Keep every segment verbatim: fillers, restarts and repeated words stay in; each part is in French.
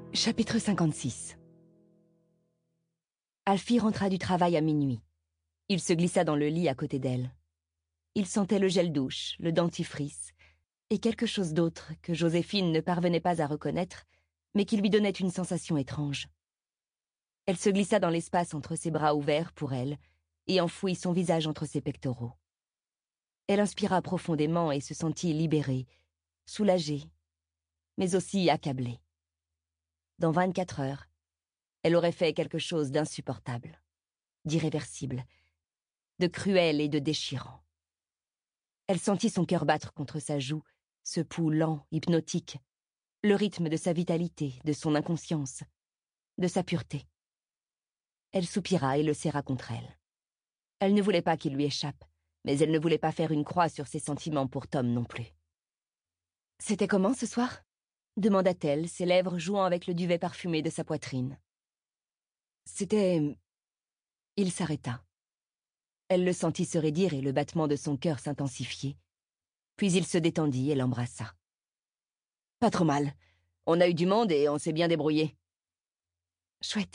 Chapitre cinquante-six. Alfie rentra du travail à minuit. Il se glissa dans le lit à côté d'elle. Il sentait le gel douche, le dentifrice, et quelque chose d'autre que Joséphine ne parvenait pas à reconnaître, mais qui lui donnait une sensation étrange. Elle se glissa dans l'espace entre ses bras ouverts pour elle, et enfouit son visage entre ses pectoraux. Elle inspira profondément et se sentit libérée, soulagée, mais aussi accablée. Dans vingt-quatre heures, elle aurait fait quelque chose d'insupportable, d'irréversible, de cruel et de déchirant. Elle sentit son cœur battre contre sa joue, ce pouls lent, hypnotique, le rythme de sa vitalité, de son inconscience, de sa pureté. Elle soupira et le serra contre elle. Elle ne voulait pas qu'il lui échappe, mais elle ne voulait pas faire une croix sur ses sentiments pour Tom non plus. « C'était comment ce soir ?» demanda-t-elle, ses lèvres jouant avec le duvet parfumé de sa poitrine. « C'était... » Il s'arrêta. Elle le sentit se raidir et le battement de son cœur s'intensifier. Puis il se détendit et l'embrassa. « Pas trop mal. On a eu du monde et on s'est bien débrouillé. »« Chouette, »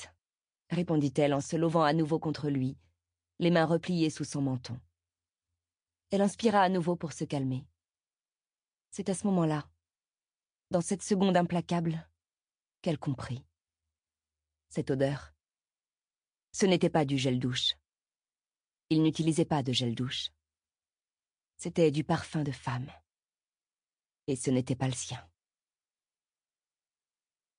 répondit-elle en se levant à nouveau contre lui, les mains repliées sous son menton. Elle inspira à nouveau pour se calmer. C'est à ce moment-là, dans cette seconde implacable, qu'elle comprit. Cette odeur. Ce n'était pas du gel douche. Il n'utilisait pas de gel douche. C'était du parfum de femme. Et ce n'était pas le sien.